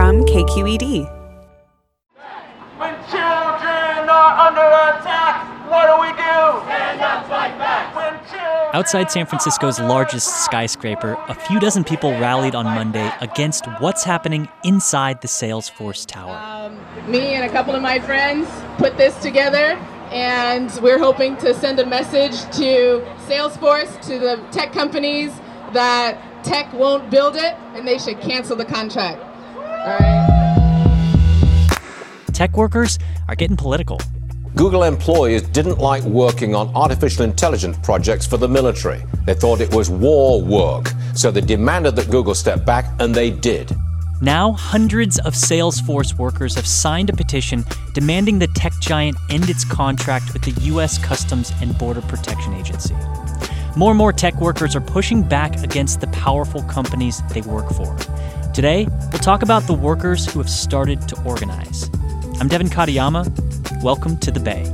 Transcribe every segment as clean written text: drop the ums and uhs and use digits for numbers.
from KQED. When children are under attack, what do? Stand up, fight back. Outside San Francisco's largest skyscraper, a few dozen people rallied on Monday against what's happening inside the Salesforce Tower. Me and a couple of my friends put this together, and we're hoping to send a message to Salesforce, to the tech companies, that tech won't build it and they should cancel the contract. All right. Tech workers are getting political. Google employees didn't like working on artificial intelligence projects for the military. They thought it was war work. So they demanded that Google step back, and they did. Now, hundreds of Salesforce workers have signed a petition demanding the tech giant end its contract with the U.S. Customs and Border Protection Agency. More and more tech workers are pushing back against the powerful companies they work for. Today, we'll talk about the workers who have started to organize. I'm Devin Katayama. Welcome to the Bay.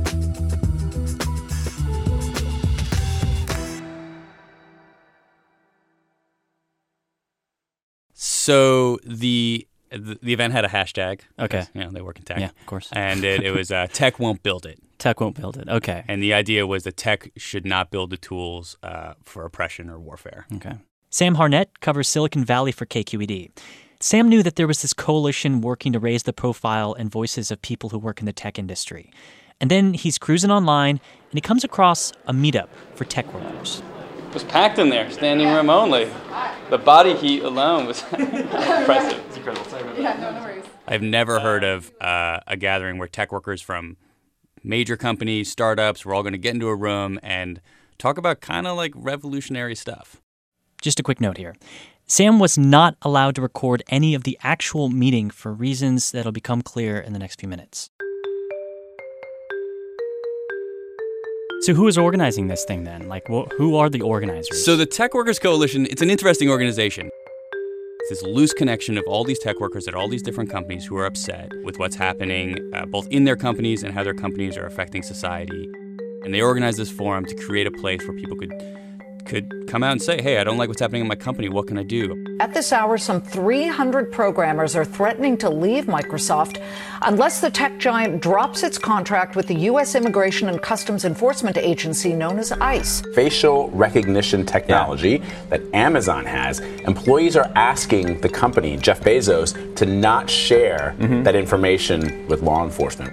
So the event had a hashtag. Okay. You know, they work in tech. Yeah, of course. And it was tech won't build it. Tech won't build it. Okay. And the idea was that tech should not build the tools for oppression or warfare. Okay. Sam Harnett covers Silicon Valley for KQED. Sam knew that there was this coalition working to raise the profile and voices of people who work in the tech industry. And then he's cruising online, and he comes across a meetup for tech workers. It was packed in there, standing room only. The body heat alone was impressive. It's incredible. Sorry about that. No worries. I've never heard of a gathering where tech workers from major companies, startups, we're all going to get into a room and talk about kind of like revolutionary stuff. Just a quick note here. Sam was not allowed to record any of the actual meeting for reasons that'll become clear in the next few minutes. So who is organizing this thing then? Like, who are the organizers? So the Tech Workers Coalition, it's an interesting organization. It's this loose connection of all these tech workers at all these different companies who are upset with what's happening both in their companies and how their companies are affecting society. And they organize this forum to create a place where people could come out and say, hey, I don't like what's happening in my company. What can I do? At this hour, some 300 programmers are threatening to leave Microsoft unless the tech giant drops its contract with the U.S. Immigration and Customs Enforcement Agency known as ICE. Facial recognition technology that Amazon has, employees are asking the company, Jeff Bezos, to not share that information with law enforcement.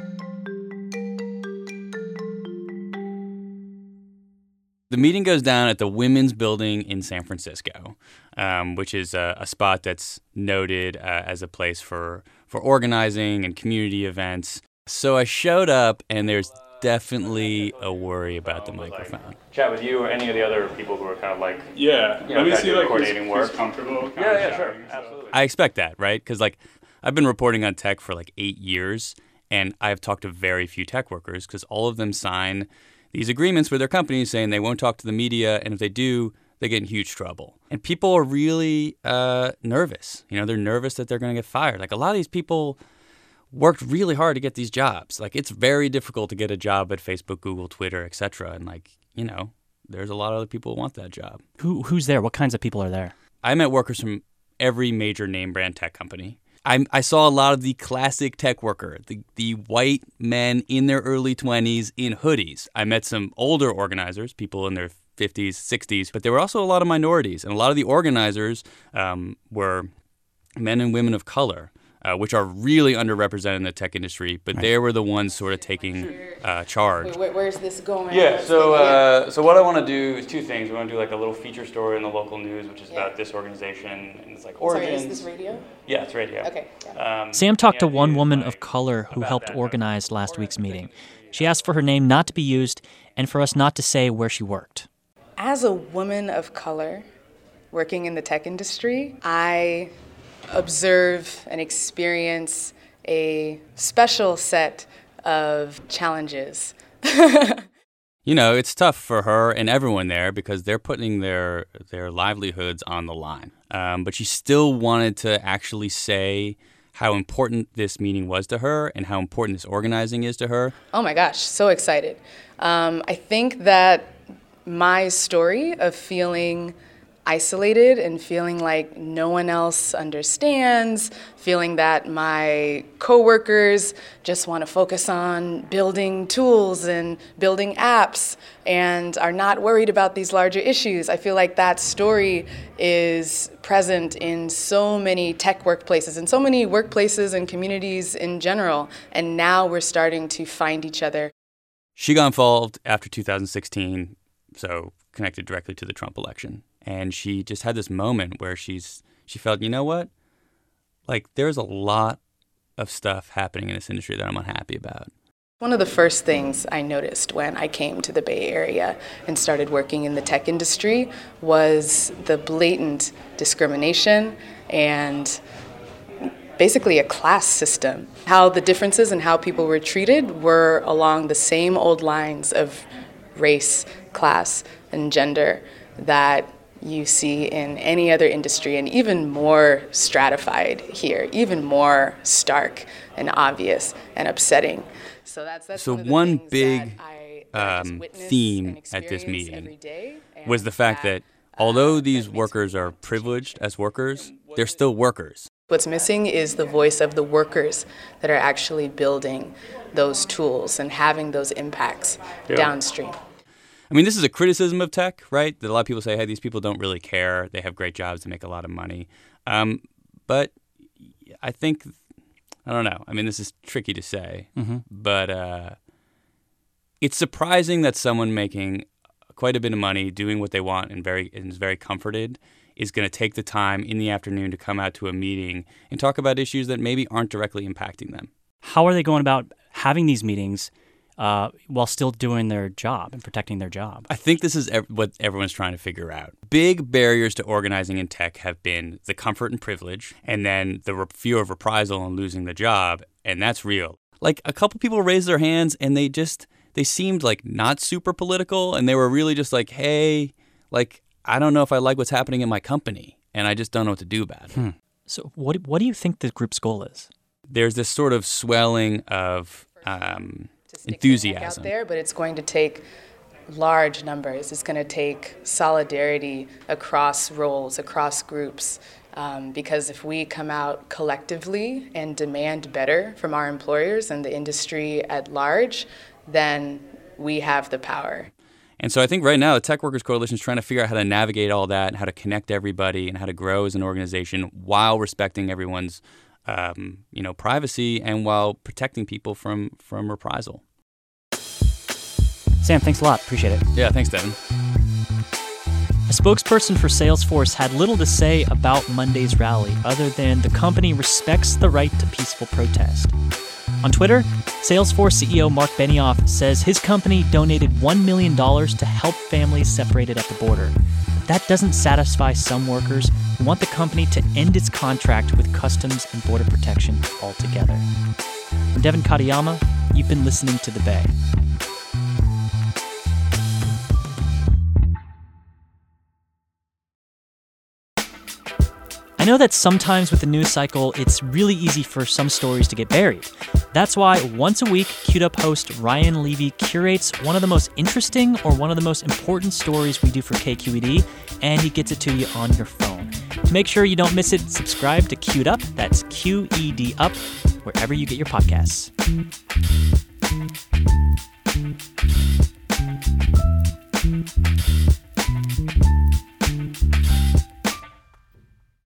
The meeting goes down at the Women's Building in San Francisco, which is a spot that's noted as a place for organizing and community events. So I showed up, and there's definitely a worry about the microphone. Chat with you or any of the other people who are kind of like, let me see like coordinating work. who's comfortable. Yeah, sure, absolutely. I expect that, right? Because like I've been reporting on tech for like 8 years, and I've talked to very few tech workers because all of them sign these agreements with their companies saying they won't talk to the media, and if they do, they get in huge trouble. And people are really nervous. You know, they're nervous that they're going to get fired. Like a lot of these people worked really hard to get these jobs. Like it's very difficult to get a job at Facebook, Google, Twitter, etc. And like, you know, there's a lot of other people who want that job. Who's there? What kinds of people are there? I met workers from every major name brand tech company. I saw a lot of the classic tech worker, the white men in their early 20s in hoodies. I met some older organizers, people in their 50s, 60s, but there were also a lot of minorities. And a lot of the organizers were men and women of color, which are really underrepresented in the tech industry, but they were the ones sort of taking charge. Where's this going? Yeah, so what I want to do is two things. We want to do like a little feature story in the local news, which is about this organization and it's like origins. Sorry, is this radio? Yeah, it's radio. Okay. Sam talked to one woman of color who helped organize last week's meeting. She asked for her name not to be used and for us not to say where she worked. As a woman of color working in the tech industry, I observe and experience a special set of challenges. You know, it's tough for her and everyone there because they're putting their livelihoods on the line. But she still wanted to actually say how important this meeting was to her and how important this organizing is to her. Oh my gosh, so excited. I think that my story of feeling isolated and feeling like no one else understands, feeling that my coworkers just want to focus on building tools and building apps and are not worried about these larger issues. I feel like that story is present in so many tech workplaces and so many workplaces and communities in general. And now we're starting to find each other. She got involved after 2016, so connected directly to the Trump election. And she just had this moment where she felt, you know what? Like, there's a lot of stuff happening in this industry that I'm unhappy about. One of the first things I noticed when I came to the Bay Area and started working in the tech industry was the blatant discrimination and basically a class system. How the differences in how people were treated were along the same old lines of race, class, and gender that you see in any other industry, and even more stratified here, even more stark and obvious and upsetting. So that's one big theme at this meeting was the fact that although these workers are privileged as workers, they're still workers. What's missing is the voice of the workers that are actually building those tools and having those impacts downstream. I mean, this is a criticism of tech, right? That a lot of people say, hey, these people don't really care. They have great jobs. They make a lot of money. But I think, I don't know. I mean, this is tricky to say. But it's surprising that someone making quite a bit of money, doing what they want and is very comforted, is going to take the time in the afternoon to come out to a meeting and talk about issues that maybe aren't directly impacting them. How are they going about having these meetings while still doing their job and protecting their job? I think this is what everyone's trying to figure out. Big barriers to organizing in tech have been the comfort and privilege, and then the fear of reprisal and losing the job, and that's real. Like, a couple people raised their hands, and they seemed like not super political, and they were really just like, hey, like, I don't know if I like what's happening in my company, and I just don't know what to do about it. So what do you think the group's goal is? There's this sort of swelling of enthusiasm out there, but it's going to take large numbers. It's going to take solidarity across roles, across groups, because if we come out collectively and demand better from our employers and the industry at large, then we have the power. And so I think right now the Tech Workers Coalition is trying to figure out how to navigate all that and how to connect everybody and how to grow as an organization while respecting everyone's privacy and while protecting people from reprisal. Sam, thanks a lot. Appreciate it. Yeah, thanks, Devin. A spokesperson for Salesforce had little to say about Monday's rally other than the company respects the right to peaceful protest. On Twitter, Salesforce CEO Mark Benioff says his company donated $1 million to help families separated at the border. That doesn't satisfy some workers who want the company to end its contract with Customs and Border Protection altogether. I'm Devin Katayama. You've been listening to The Bay. I know that sometimes with the news cycle, it's really easy for some stories to get buried. That's why once a week, Queued Up host Ryan Levy curates one of the most interesting or one of the most important stories we do for KQED, and he gets it to you on your phone. To make sure you don't miss it, subscribe to Queued Up, that's QED Up, wherever you get your podcasts.